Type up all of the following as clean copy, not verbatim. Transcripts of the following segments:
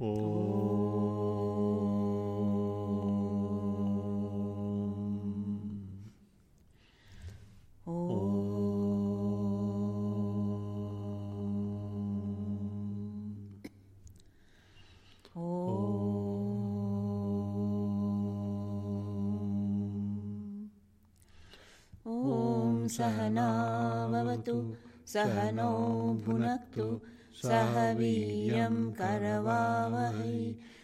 सहना भवतु सहनौ भुनक्तु सह वीर्यं करवावहै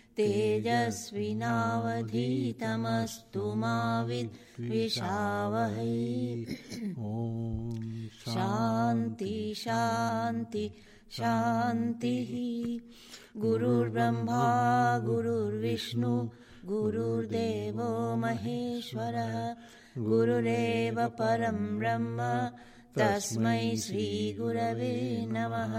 तेजस्विनावधीतमस्तु मा विद्विषावहै। शान्ति शान्ति शान्तिः। गुरुर्ब्रह्मा गुरुर्विष्णु गुरुर्देवो महेश्वरः गुरुरेव परं ब्रह्म तस्मै श्रीगुरवे नमः।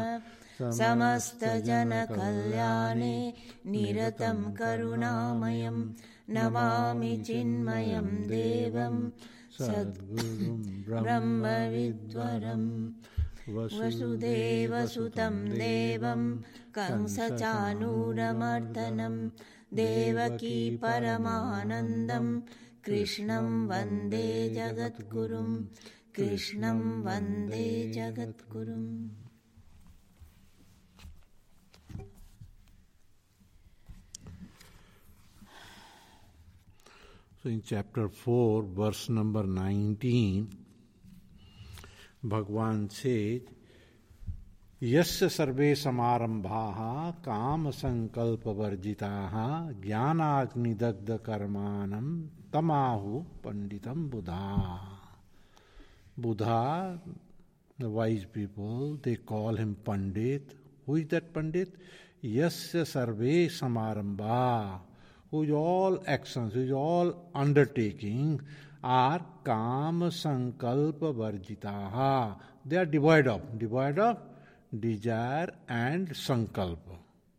समस्तजनकल्याणे निरतं करुणामयं नमामि चिन्मयं देवं सद्गुरुं ब्रह्मविद्वरम्। वसुदेवसुतं देवं कंसचाणूरमर्दनं देवकी परमानन्दं कृष्णं वन्दे जगद्गुरुं कृष्णं वन्दे जगद्गुरुम्। So in chapter 4, verse number 19, Bhagavan says, Yasya sarve samarambhaha kama sankalpa varjitaha jnanagni dagda karmanam tamahu panditam buddha. Buddha, the wise people, they call him Pandit. Who is that Pandit? Yasya sarve samarambha, whose all actions, whose all undertaking are kama sankalpa varjitaha. They are devoid of desire and sankalpa.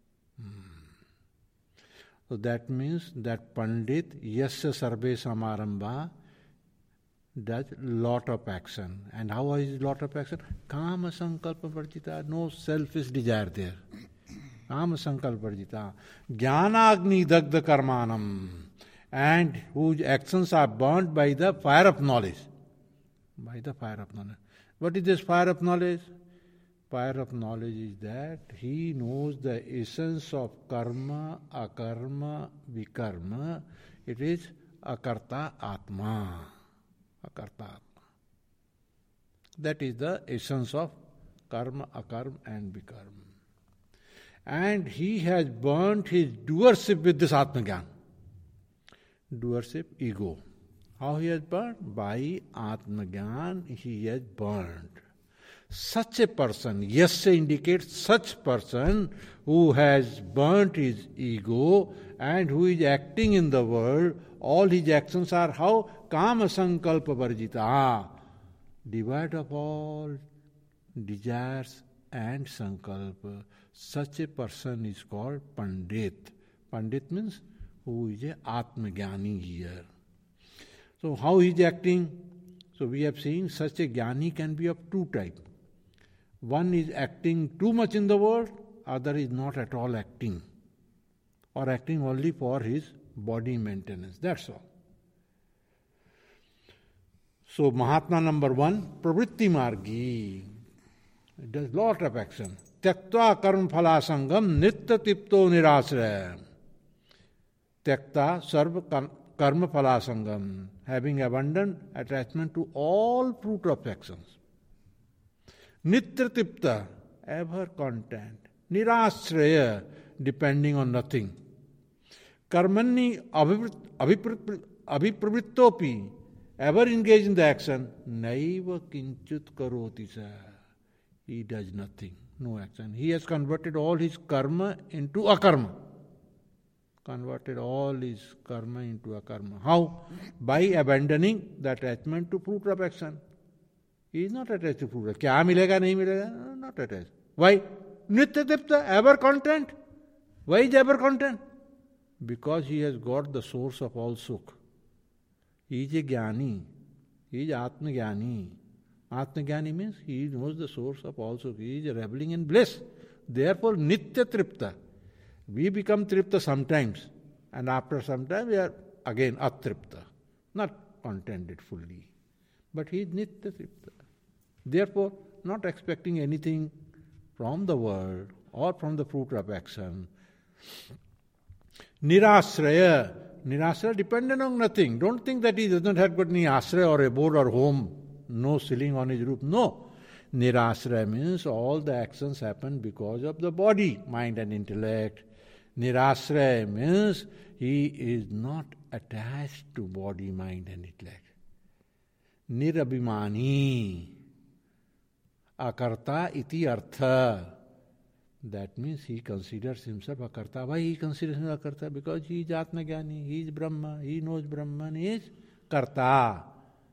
So that means that Pandit, Yasya sarve samarambha, does lot of action. And how is lot of action? Kama sankalpa varjita, no selfish desire there. Kama sankalpa varjita. Jnanagni dagda karmanam, and whose actions are burnt by the fire of knowledge. By the fire of knowledge. What is this fire of knowledge? Fire of knowledge is that he knows the essence of karma, akarma, vikarma. It is akarta atma. Akarta atma. That is the essence of karma, akarma and vikarma. And he has burnt his doership with this atma-gyan. Doership, ego. How he has burnt? By atma-gyan he has burnt. Such a person, yasya indicates such person who has burnt his ego and who is acting in the world. All his actions are how? Kama sankalpa varjita. Devoid of all desires and sankalpa. Such a person is called Pandit. Pandit means who is a atma-jnani here. So how he is acting? So we have seen such a jnani can be of two types. One is acting too much in the world, other is not at all acting, or acting only for his body maintenance. That's all. So Mahatma number 1, Pravritti Margi, it does lot of action. Tyaktva karma phala sangam nitya tipto nirasraya. Tyakta sarva karma phala sangam, having abandoned attachment to all fruit of actions. Nitya tipta, ever content. Nirasraya, depending on nothing. Karmanni abhipravrittopi, ever engaged in the action. Naiva kinchut karoti sa, he does nothing, no action. He has converted all his karma into akarma. Converted all his karma into akarma. How? By abandoning the attachment to fruit of action. He is not attached to fruit. Kya milega, nahi milega? No, not attached. Why? Nitya tipta, ever content. Why is ever content? Because he has got the source of all sukh. He is a jnani. He is atma-jnani. Atma-jnani means he knows the source of all sukh. He is reveling in bliss. Therefore, nitya tripta. We become tripta sometimes, and after some time we are again atripta, not contented fully. But he is nitya tripta. Therefore, not expecting anything from the world or from the fruit of action. Nirasraya. Nirasraya dependent on nothing. Don't think that he does not have got any asraya or abode or home, no ceiling on his roof. No. Nirasraya means all the actions happen because of the body, mind and intellect. Nirasraya means he is not attached to body, mind and intellect. Nirabhimani. Akarta iti artha. That means he considers himself akarta. Why he considers himself akarta? Because he is Atma-jnani, he is Brahma, he knows Brahman, he is karta.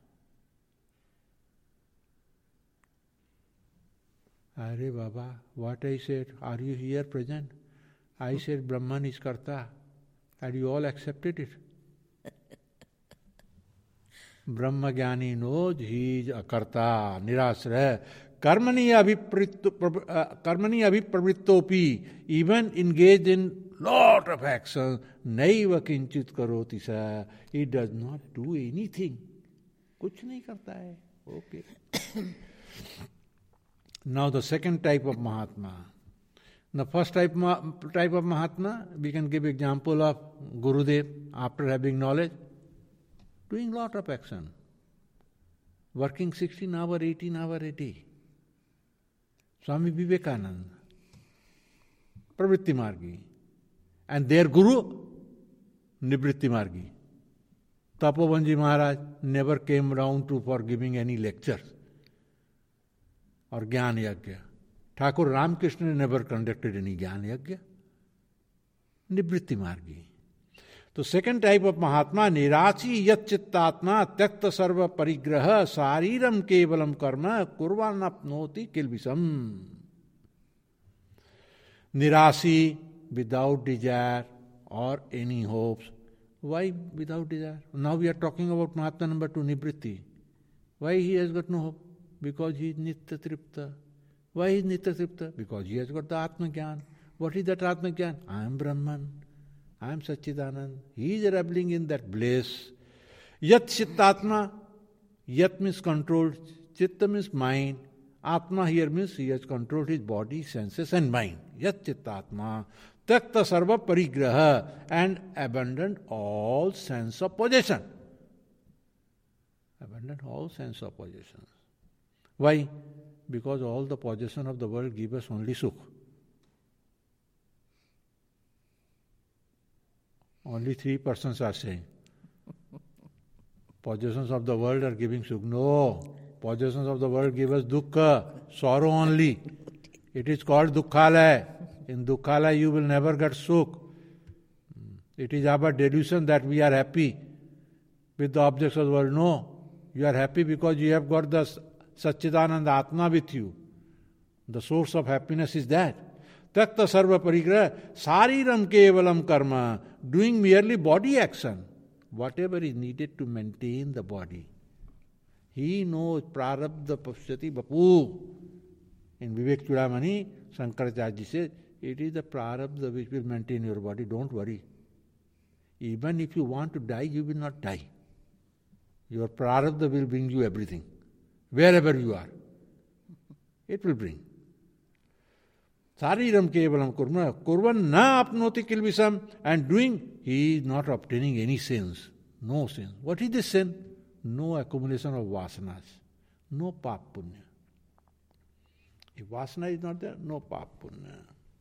Arey Baba, what I said, are you here present? I said Brahman is karta, and you all accepted it. Brahma-jnani knows he is akarta, nirasraya. Karmani abhipravrittopi, even engaged in lot of action, naiva kinchit karoti sa, he does not do anything. Kuch nahi karta hai. Okay. Now the second type of Mahatma. The first type of Mahatma, we can give example of Gurudev after having knowledge, doing lot of action, working 16 hours, 18 hours a day. Swami Vivekananda, Pravritti Margi, and their Guru, Nivritti Margi. Tapobanji Maharaj never came round for giving any lectures or Gyan Yajna. Thakur Ramakrishna never conducted any Gyan Yajna. Nivritti Margi. So second type of Mahatma, Nirachi Yat Chittatma Tyakta Sarva Parigraha Sariram Kevalam Karma Kurvanapnoti Kilvisam. Nirasi, without desire or any hopes. Why without desire? Now we are talking about Mahatma number 2, Nivritti. Why he has got no hope? Because he is Nitya Tripta. Why he is Nitya Tripta? Because he has got the Atma Gyan. What is that Atma Gyan? I am Brahman. I am Satchidanand. He is reveling in that bliss. Yat Chittatma. Yat means controlled. Chitta means mind. Atma here means he has controlled his body, senses and mind. Yat Chittatma. Tyakta Sarva Parigraha. And abandoned all sense of possession. Abandoned all sense of possession. Why? Because all the possession of the world give us only sukh. Only 3 persons are saying. Possessions of the world are giving sukh. No. Possessions of the world give us dukkha, sorrow only. It is called dukkhalaya. In dukkhalaya you will never get sukh. It is our delusion that we are happy with the objects of the world. No. You are happy because you have got the Satchidananda Atma with you. The source of happiness is that. Tyakta Sarva Parigraha Sariram Kevalam Karma, doing merely body action, whatever is needed to maintain the body. He knows Prarabdha Pashyati Bapu. In Vivek Chudamani, Shankaracharya says, it is the Prarabdha which will maintain your body, don't worry. Even if you want to die, you will not die. Your Prarabdha will bring you everything. Wherever you are, it will bring. Sariram kevalam kurma, kurvan na apnoti kilvisam, and doing, he is not obtaining any sins. No sins. What is this sin? No accumulation of vasanas. No pap punya. If vasana is not there, no pap punya.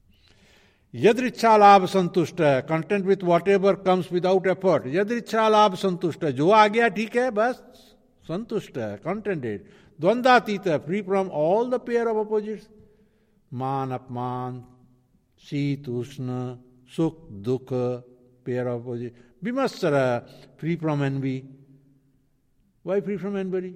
Yadricha labh santushta, content with whatever comes without effort. Yadricha labh santushta, jo aa gaya theek hai, bas. Santushta, contented. Dvandatita, free from all the pair of opposites. Man, apman, sheet, ushna, sukh, dukha, pair of opposites. Vimatsara, free from envy. Why free from envy?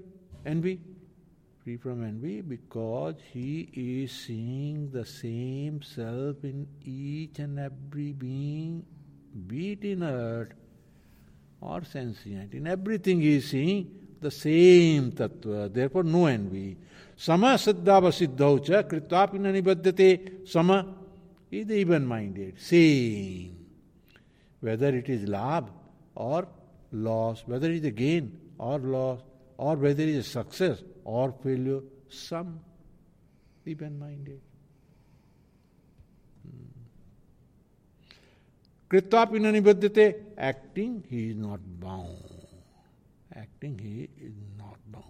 Free from envy because he is seeing the same self in each and every being, be it inert or sentient. In everything he is seeing the same tattva, therefore no envy. Sama siddhava siddhaucha kritvapi na nibadyate. Sama, is the even-minded, same. Whether it is labh or loss, whether it is a gain or loss, or whether it is a success or failure, some even-minded. Kritvapi na nibadyate, acting, he is not bound. Acting, he is not bound.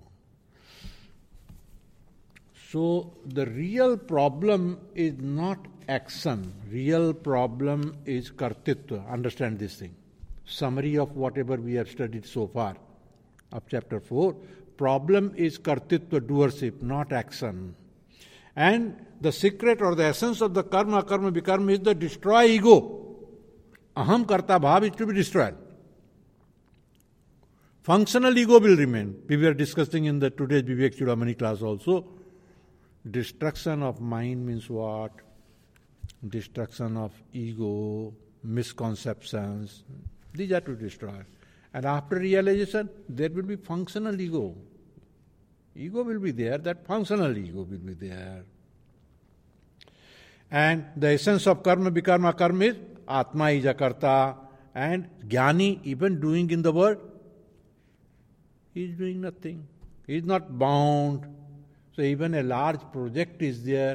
So the real problem is not action. Real problem is kartitva. Understand this thing. Summary of whatever we have studied so far of chapter 4. Problem is kartitva, doership, not action. And the secret or the essence of the karma vikarma is the destroy ego. Aham karta bhav is to be destroyed. Functional ego will remain. We were discussing in the today's Vivek Chudamani class also. Destruction of mind means what? Destruction of ego, misconceptions. These are to destroy. And after realization, there will be functional ego. Ego will be there, that functional ego will be there. And the essence of karma vikarma karma is Atma is a karta. And Jnani, even doing in the world, he is doing nothing. He is not bound. So even a large project is there.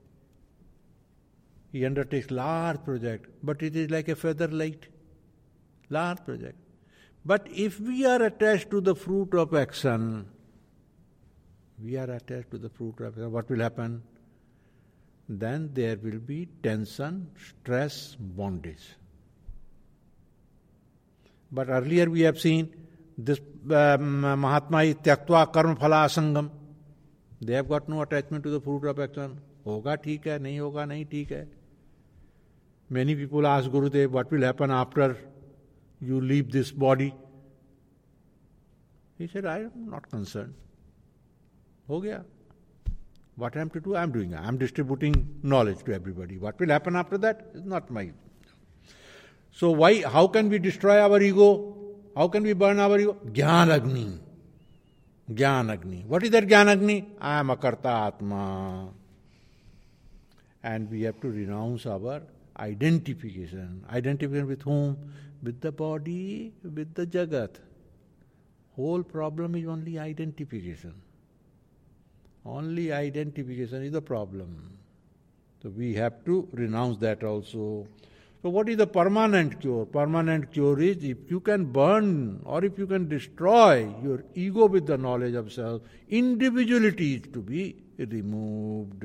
He undertakes large project, but it is like a feather light. Large project. But if we are attached to the fruit of action, what will happen? Then there will be tension, stress, bondage. But earlier we have seen this Mahatma is tyaktva karma phala asangam. They have got no attachment to the fruit of action. Hoga theek hai, nahi hoga nahi theek hai. Many people ask Gurudev, what will happen after you leave this body? He said, I am not concerned. Ho gaya. What I am to do, I am doing. I am distributing knowledge to everybody. What will happen after that is not my. So how can we destroy our ego? How can we burn our ego? Jnana Agni. Jnana Agni. What is that Jnana Agni? I am a karta atma. And we have to renounce our identification. Identification with whom? With the body, with the jagat. Whole problem is only identification. Only identification is the problem. So we have to renounce that also. So what is the permanent cure? Permanent cure is if you can burn or if you can destroy your ego with the knowledge of self, individuality is to be removed.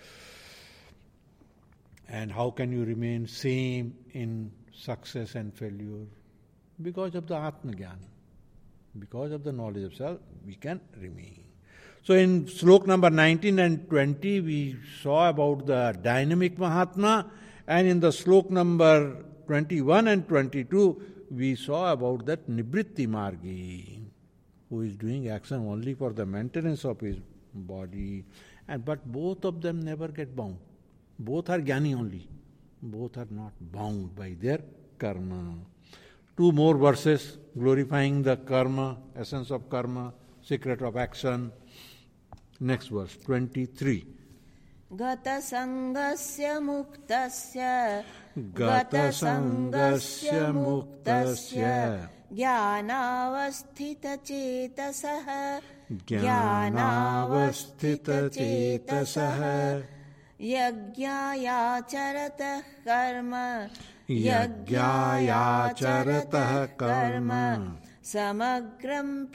And how can you remain same in success and failure? Because of the Atma Jnana. Because of the knowledge of self, we can remain. So in slok number 19 and 20, we saw about the dynamic Mahatma, and in the slok number 21 and 22, we saw about that Nivritti Margi, who is doing action only for the maintenance of his body. But both of them never get bound. Both are Jnani only. Both are not bound by their karma. 2 more verses glorifying the karma, essence of karma, secret of action. Next verse, 23. Gata sangasya muktasya jnanavasthita chetasah yajñāyācaratah karma samagram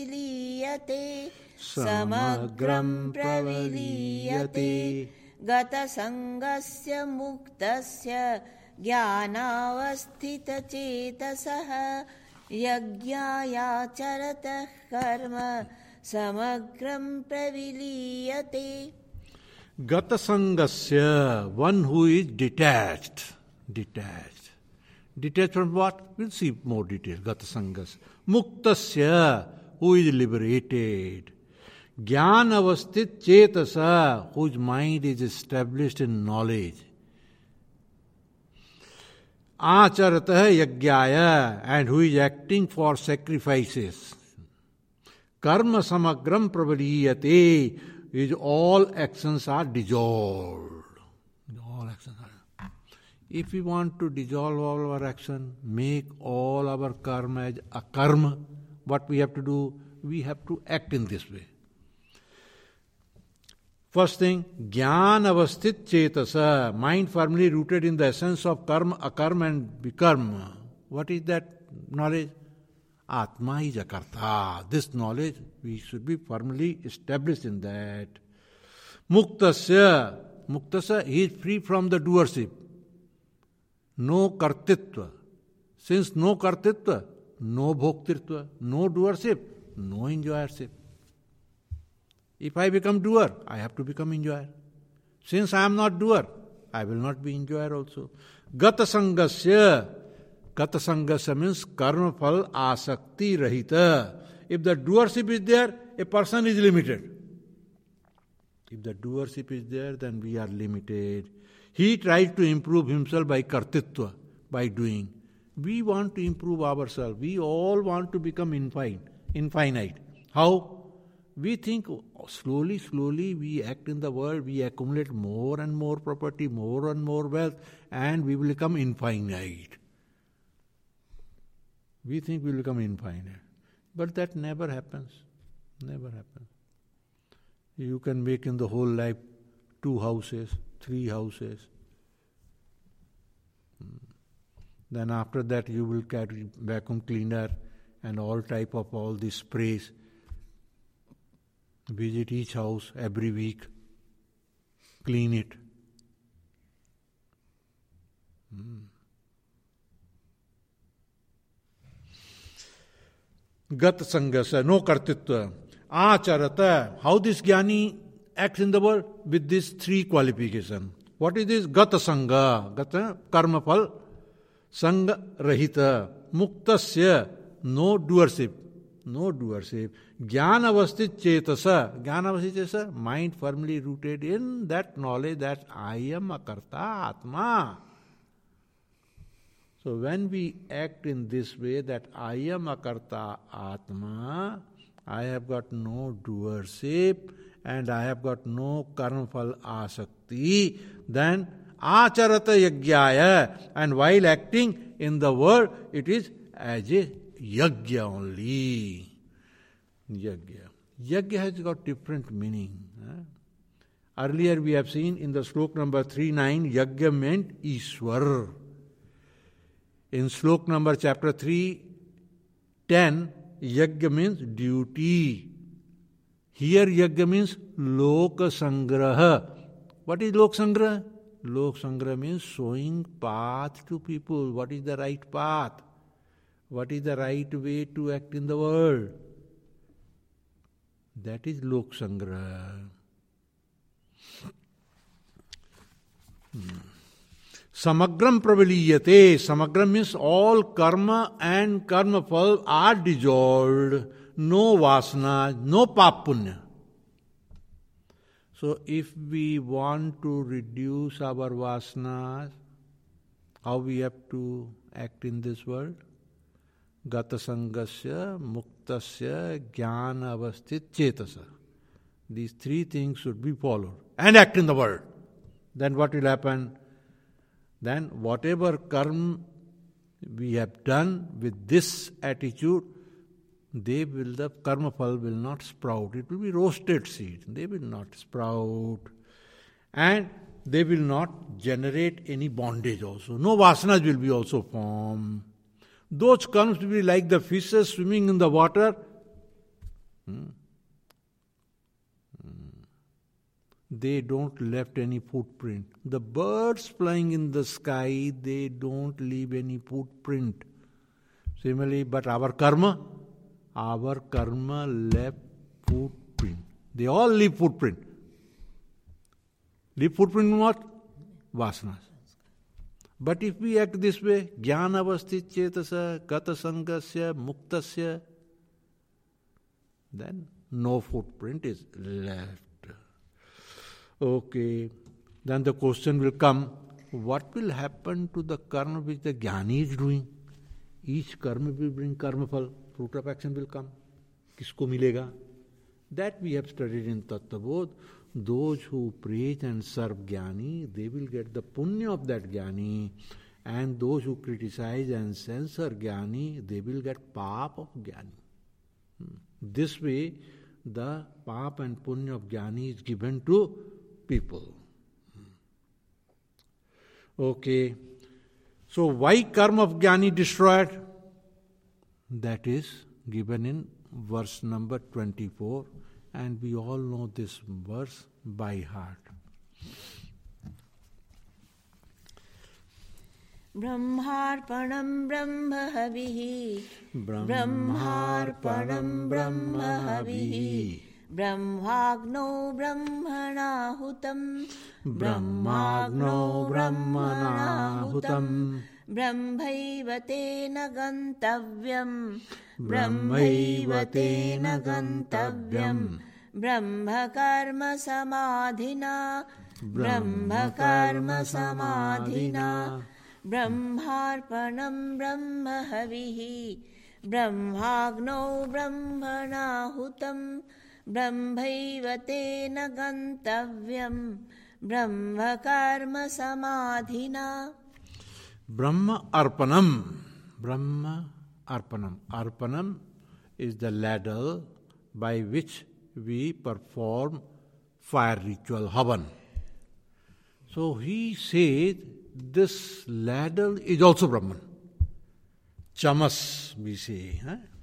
praviliyate gata sangasya muktasya jnanavasthita chetasah yajñāyācaratah karma samagram praviliyate. Gata sangasya, one who is detached. Detached from what? We'll see more details. Gata sangasya. Muktasya, who is liberated. Jnana avasthit chetasa, whose mind is established in knowledge. Acharatah yajñāya, and who is acting for sacrifices. Karma samagram pravaliyate, is all actions are dissolved. All actions are. If we want to dissolve all our action, make all our karma as a karma, what we have to do? We have to act in this way. First thing, Jnana avasthit chetasa, mind firmly rooted in the essence of karma, akarma and vikarma. What is that knowledge? Atma is akarta. This knowledge, we should be firmly established in that. Muktasya, he is free from the doership. No kartitva. Since no kartitva, no bhoktirtva, no doership, no enjoyership. If I become doer, I have to become enjoyer. Since I am not doer, I will not be enjoyer also. Gata sangasya means karma phal asakti rahita. If the doership is there, a person is limited. If the doership is there, then we are limited. He tries to improve himself by kartitva, by doing. We want to improve ourselves. We all want to become infinite. How? We think slowly we act in the world, we accumulate more and more property, more and more wealth, and we will become infinite. We think we will become infinite. But that never happens. Never happens. You can make in the whole life 2 houses, 3 houses. Then after that you will carry vacuum cleaner and all type of all these sprays. Visit each house every week. Clean it. Gat sangasa, no kartitva. Acharata, how this jnani acts in the world? With these 3 qualifications. What is this? Gata sangha, gata karma phal, sangha rahita, muktasya, no doership. No doership. Jnana avasthit chetasa, mind firmly rooted in that knowledge that I am a karta atma. So when we act in this way that I am a karta atma, I have got no doership and I have got no karma phal asakti, then acharata yajnaya, and while acting in the world, it is as a yajna only. Yajna. Yajna has got different meaning. Earlier we have seen in the slok number 3.9, yajna meant Ishwar. In slok number chapter 3.10, yajna means duty. Here yajna means loka sangraha. What is lok sangraha? Lok sangraha means showing path to people. What is the right path? What is the right way to act in the world? That is lok sangraha. Samagram praviliyate. Samagram means all karma and karma phal are dissolved. No vasana, no pap punya. So if we want to reduce our vasanas, how we have to act in this world? Gata sangasya, muktasya, jnana avasthit chetasa. These 3 things should be followed and act in the world. Then what will happen? Then whatever karma we have done with this attitude, the karma phal will not sprout. It will be roasted seed. They will not sprout. And they will not generate any bondage also. No vasanas will be also formed. Those karmas will be like the fishes swimming in the water. They don't left any footprint. The birds flying in the sky, they don't leave any footprint. Similarly, but our karma left footprint. They all leave footprint. Leave footprint in what? Vasanas. But if we act this way, jnana avasthit chetasa, gata sangasya, muktasya, then no footprint is left. Okay, then the question will come, what will happen to the karma which the jnani is doing? Each karma will bring karma phal, fruit of action will come. Kisko milega? That we have studied in Tattvabodh. those who praise and serve Jnani, they will get the punya of that Jnani. And those who criticize and censor Jnani, they will get paap of Jnani. This way, the paap and punya of Jnani is given to people. Okay. So why karma of Jnani destroyed? That is given in verse number 24. And we all know this verse by heart. Brahmarpanam Brahmahavihi Brahmarpanam Brahmahavihi Brahmagno Brahmanahutam Brahmagno Brahmanahutam Brahmaiva tena gantavyam Brahmaiva tena gantavyam Brahma karma samadhina Brahma karma samadhina Brahmarpanam Brahmahavihi Brahmagno Brahmanahutam Brahmaiva tena gantavyam Brahma karma samadhina. Brahma Arpanam. Brahma Arpanam. Arpanam is the ladle by which we perform fire ritual Havan. So he said this ladle is also Brahman. Chamas we say.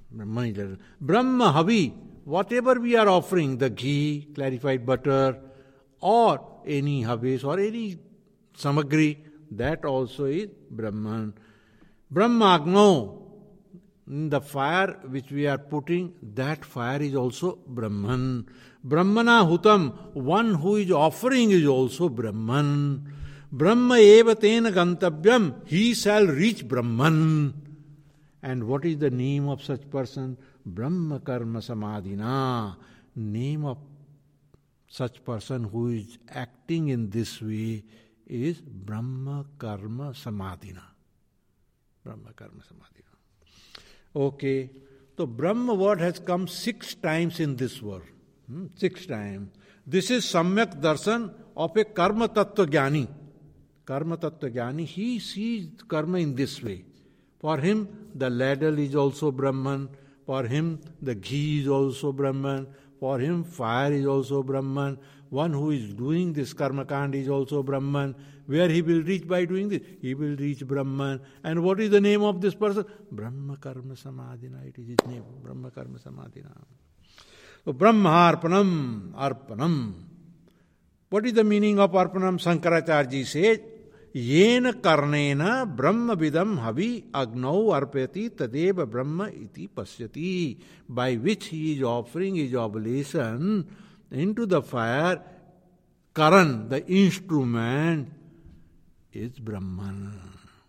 Brahma Havi, whatever we are offering, the ghee, clarified butter, or any havis or any samagri, that also is Brahman. Brahmagno, the fire which we are putting, that fire is also Brahman. Brahmana hutam, one who is offering is also Brahman. Brahma eva tena gantavyam, he shall reach Brahman. And what is the name of such person? Brahma karma samadhina. Name of such person who is acting in this way is Brahma karma samadhina. Brahma karma samadhina. Okay. So Brahma word has come 6 times in this word. 6 times. This is Samyak Darshan of a Karma Tattva Jnani. Karma Tattva Jnani, he sees karma in this way. For him, the ladle is also Brahman. For him, the ghee is also Brahman. For him, fire is also Brahman. One who is doing this karma kand is also Brahman. Where he will reach by doing this? He will reach Brahman. And what is the name of this person? Brahma karma samadhina. It is his name. Brahma karma samadhina. So Brahmarpanam, Arpanam. What is the meaning of Arpanam? Shankaracharya says, Yena karnena brahma vidam havi agnau arpati tadeva brahma iti pasyati. By which he is offering his oblation into the fire, Karan, the instrument, is Brahman.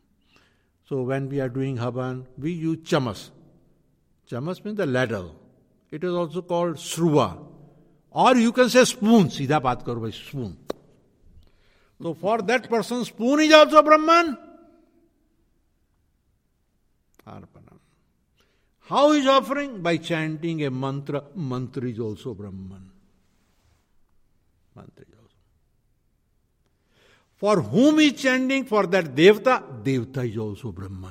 So when we are doing Havan, we use chamas. Chamas means the ladle. It is also called sruva. Or you can say spoon. Seedha baat karo bhai, spoon. So for that person, spoon is also Brahman. Arpanam. How is offering? By chanting a mantra. Mantra is also Brahman. Mantra is also. For whom is chanting? For that Devta. Devta is also Brahman.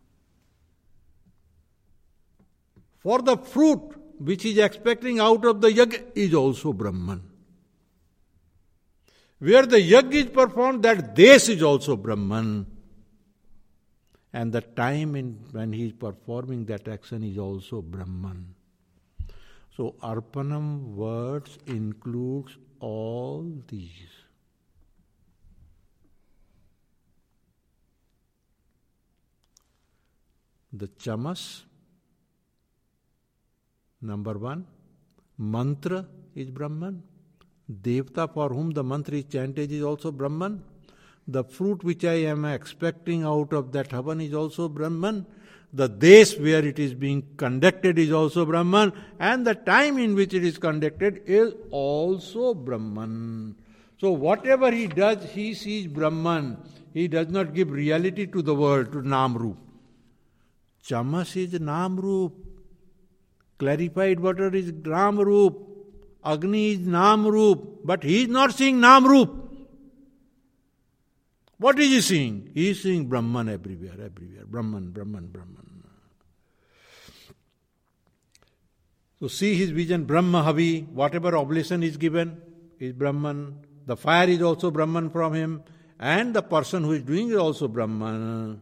For the fruit which is expecting out of the yajna is also Brahman. Where the yajna is performed, that desh is also Brahman. And the time when he is performing that action is also Brahman. So Arpanam words includes all these. The chamas, number 1. Mantra is Brahman. Devta for whom the mantra is chanted is also Brahman. The fruit which I am expecting out of that Havan is also Brahman. The desh where it is being conducted is also Brahman. And the time in which it is conducted is also Brahman. So whatever he does, he sees Brahman. He does not give reality to the world, to Namrup. Chamas is Namrup. Clarified water is Namrup. Agni is Nam Roop, but he is not seeing Nam Roop. What is he seeing? He is seeing Brahman everywhere. Brahman. So see his vision, Brahma Havi, whatever oblation is given is Brahman. The fire is also Brahman from him, and the person who is doing it also Brahman.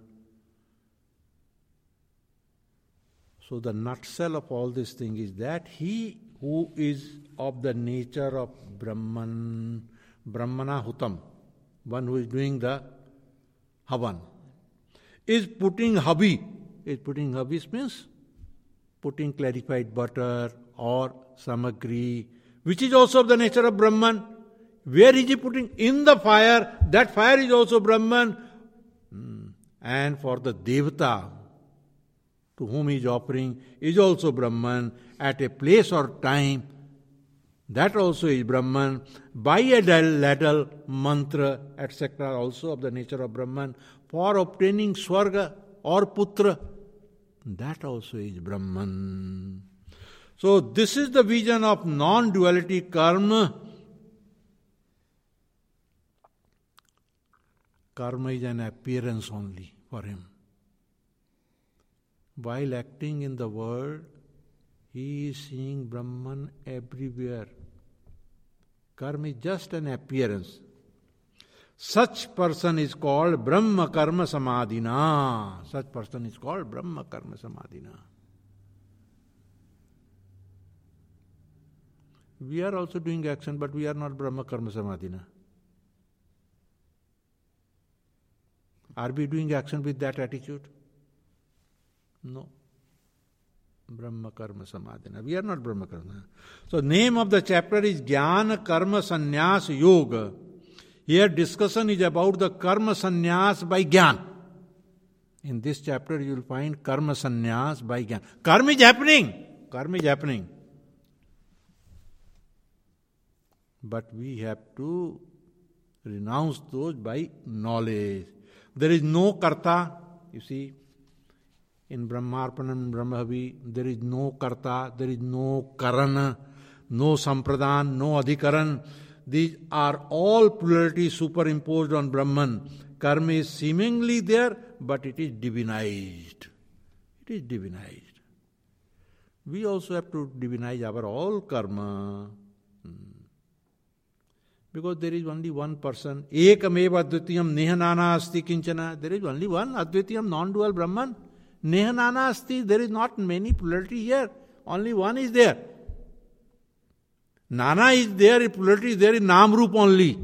So the nutshell of all this thing is that he who is of the nature of Brahman, Brahmana Hutam, one who is doing the Havan, is putting Havi. Putting Havi means putting clarified butter or samagri, which is also of the nature of Brahman. Where is he putting? In the fire. That fire is also Brahman. And for the Devata, to whom he is offering, is also Brahman. At a place or time, that also is Brahman. By a ladle, mantra, etc., also of the nature of Brahman. For obtaining Swarga or Putra, that also is Brahman. So this is the vision of non-duality karma. Karma is an appearance only for him. While acting in the world, he is seeing Brahman everywhere. Karma is just an appearance. Such person is called Brahma Karma Samadhina. Such person is called Brahma Karma Samadhina. We are also doing action, but we are not Brahma Karma Samadhina. Are we doing action with that attitude? No. Brahma Karma Samadhina. We are not Brahma Karma. So name of the chapter is Jnana Karma Sannyas Yoga. Here discussion is about the Karma Sannyas by Jnana. In this chapter you will find Karma Sannyas by Jnana. Karma is happening. But we have to renounce those by knowledge. There is no Karta. You see, in Brahmarpanam, Brahmahavi, there is no Karta, there is no Karana, no Sampradan, no Adhikaran. These are all pluralities superimposed on Brahman. Karma is seemingly there, but it is divinized. We also have to divinize our all karma. Because there is only one person. Ekameva advitiyam nehanana asti kinchana. There is only one advitiyam non-dual Brahman. Nehanana asti. There is not many plurality here. Only one is there. Nana is there, plurality is there in Nam-Rup only.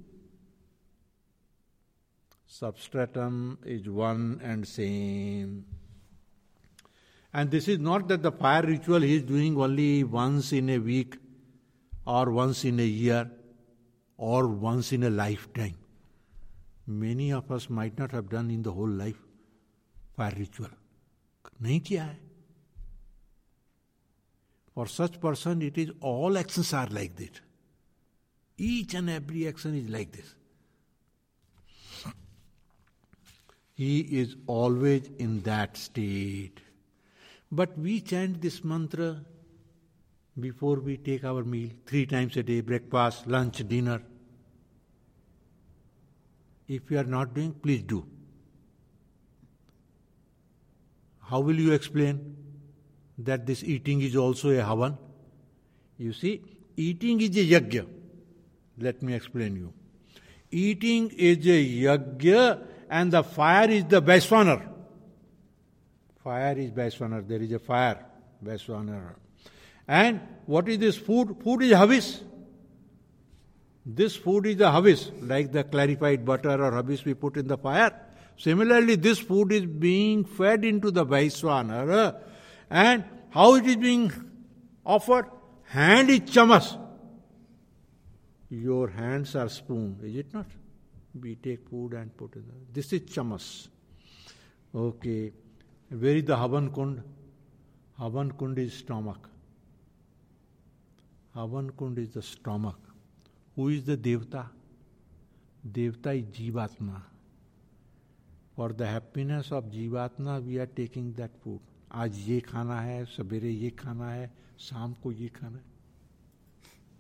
Substratum is one and same. And this is not that the fire ritual he is doing only once in a week or once in a year or once in a lifetime. Many of us might not have done in the whole life fire ritual. नहीं किया है. For such person, it is all actions are like this. Each and every action is like this. He is always in that state. But we chant this mantra before we take our meal 3 times a day, breakfast, lunch, dinner. If you are not doing, please do. How will you explain that this eating is also a havan? You see, eating is a yajna. Let me explain you. Eating is a yajna and the fire is the Vaiswanar. Fire is Vaiswanar. There is a fire, Vaiswanar. And what is this food? Food is havis. This food is the havis, like the clarified butter or havis we put in the fire. Similarly, this food is being fed into the Vaiswanar. And how it is being offered? Hand is chamas. Your hands are spoon, is it not? We take food and put in. This is chamas. Okay. Where is the Havan Kund? Havan Kund is stomach. Havan Kund is the stomach. Who is the Devta? Devta is Jivatma. For the happiness of Jivatma, we are taking that food. आज ये खाना है, सवेरे ये खाना है, शाम को ये खाना है.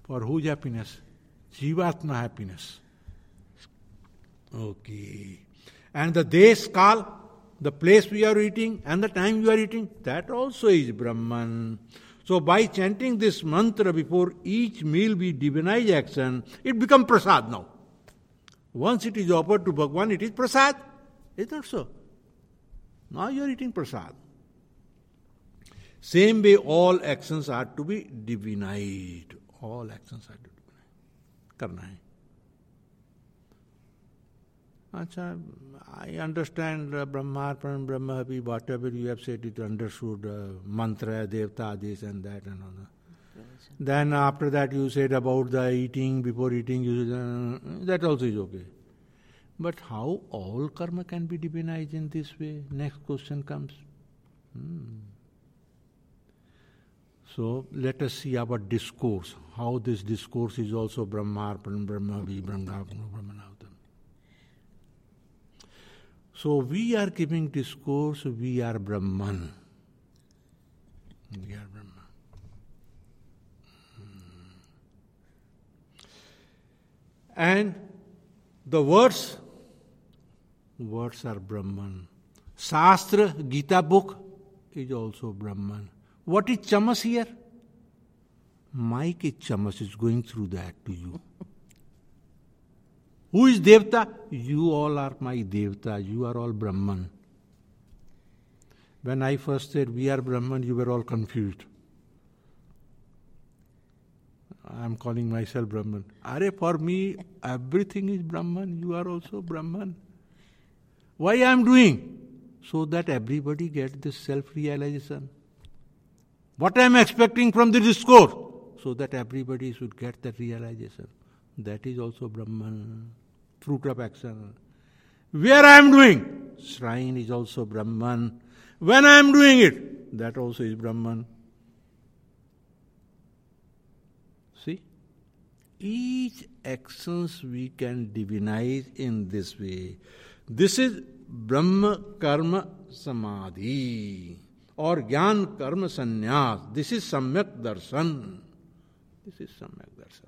For whose happiness? Jivatma happiness. Okay. And the desh kal, the place we are eating and the time you are eating, that also is Brahman. So by chanting this mantra before each meal we divinize action, it becomes prasad now. Once it is offered to Bhagwan, it is prasad. Is not so? Now you are eating prasad. Same way all actions are to be divinized. All actions are to be divinized. Karna hai. Achha, I understand Brahmarpan, Brahmahavi, whatever you have said, it understood mantra, devta, this and that and all. Then after that you said about the eating, before eating, that also is okay. But how all karma can be divinized in this way? Next question comes. So let us see our discourse, how this discourse is also Brahmarpan, Brahmahavi, Brahmanautam. So we are giving discourse, we are Brahman. We are Brahman. And the words are Brahman. Shastra, Gita book is also Brahman. What is chamas here? Mike is chamas, is going through that to you. Who is Devta? You all are my Devta. You are all Brahman. When I first said we are Brahman, you were all confused. I am calling myself Brahman. Are, for me, everything is Brahman. You are also Brahman. Why I am doing? So that everybody gets this self-realization. What I am expecting from the discourse? So that everybody should get that realization. That is also Brahman. Fruit of action. Where I am doing, shrine is also Brahman. When I am doing it, that also is Brahman. See? Each actions we can divinize in this way. This is Brahma Karma Samadhi or Gyan Karma Sannyas. This is Samyak Darshan. This is Samyak Darshan.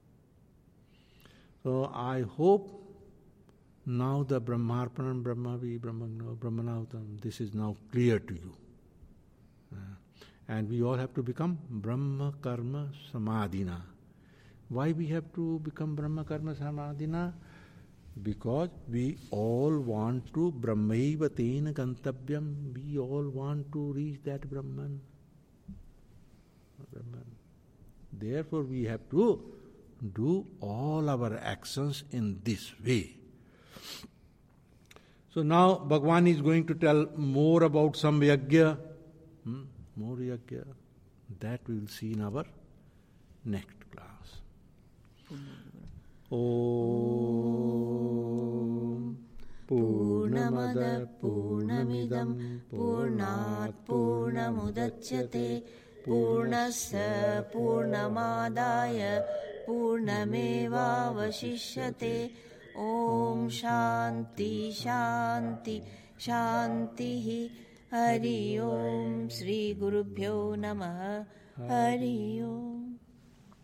So I hope now the Brahmarpan, Brahmavi, Brahmanautam, this is now clear to you. And we all have to become Brahma Karma Samadhina. Why we have to become Brahma Karma Samadhina? Because we all want to Brahmaiva Tena Gantavyam. We all want to reach that Brahman. Therefore we have to do all our actions in this way. So now Bhagwan is going to tell more about some yajna. More yajna. That we will see in our next class. Om Purnamada Purnamidam Purnat Purnamudachyate Purnasya Purnamadaya Purnameva Vashishyate. Om Shanti Shanti Shanti. Hari Om. Shri Gurubhyo Namaha. Hari Om.